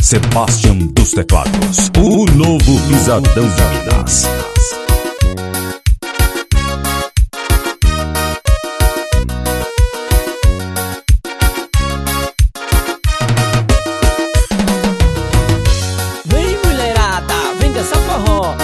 Sebastian dos Teclados, o novo pisadão de Minas. Vem mulherada, vem dançar forró.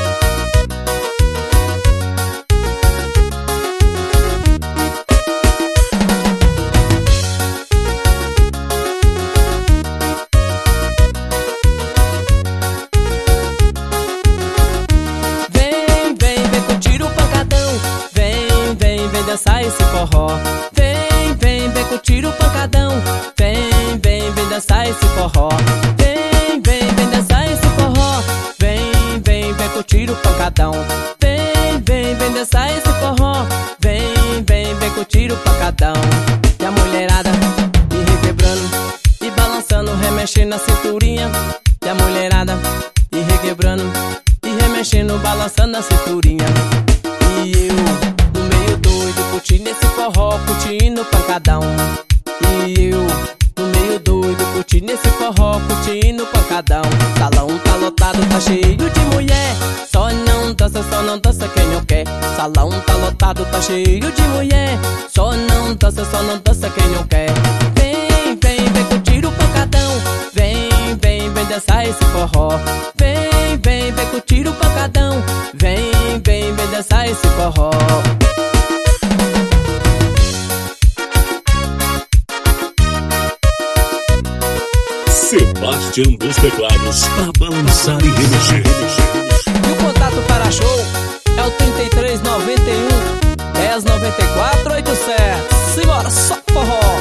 Dançar esse forró. Vem curtir o pancadão. Vem dançar esse forró. Vem dançar esse forró. Vem curtir o pancadão. Vem dançar esse forró. Vem curtir o pancadão. E a mulherada me requebrando e balançando, remexendo na cinturinha. E a mulherada me requebrando e remexendo, balançando na cinturinha. E eu curtindo esse forró, curtindo o pancadão. E eu, no meio doido, curtindo esse forró, curtindo o pancadão. Salão tá lotado, tá cheio de mulher. Só não dança quem não quer. Salão tá lotado, tá cheio de mulher. Só não dança quem não quer. Vem curtir o pancadão. Vem dançar esse forró. Vem curtir o pancadão. Vem dançar esse forró. Sebastian dos Teclados, pra balançar e remexer. E o contato para show é o 3391 1094 87. Simbora, só forró.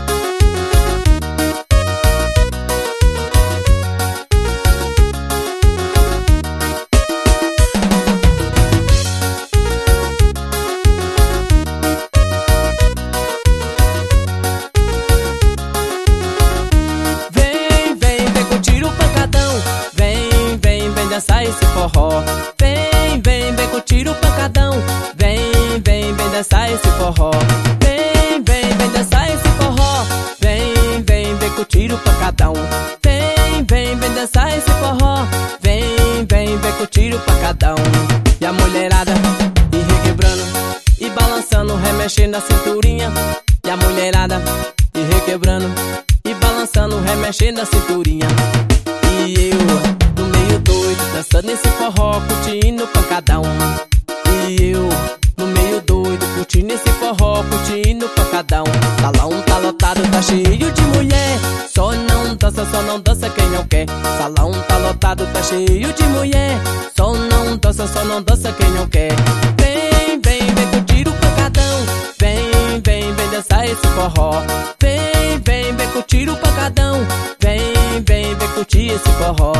Dançar esse forró. Vem curtir o pancadão. Vem dançar esse forró. Vem dançar esse forró. Vem curtir o pancadão. Vem dançar esse forró. Vem curtir o pancadão. E a mulherada me requebrando e balançando, remexendo na cinturinha. E a mulherada me requebrando e balançando, remexendo na cinturinha. E eu dançando esse forró, curtindo o pancadão. E eu, no meio doido, curtindo esse forró, curtindo o pancadão. Salão tá lotado, tá cheio de mulher. Só não dança quem não quer. Salão tá lotado, tá cheio de mulher. Só não dança quem não quer. Vem curtir o pancadão. Vem dançar esse forró. Vem curtir o pancadão. Vem curtir esse forró.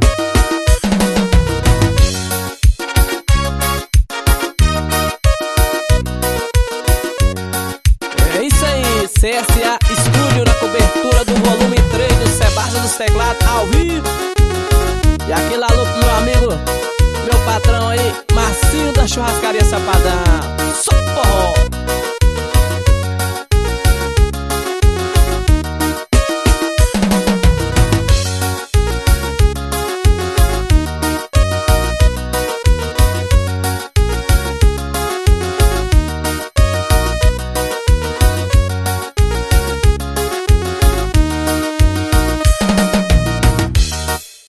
CSA Estúdio na cobertura do volume 3 do Sebastian dos Teclados ao vivo. E aquele alô pro meu amigo, meu patrão aí, Marcinho da Churrascaria Sapadão. Só forró.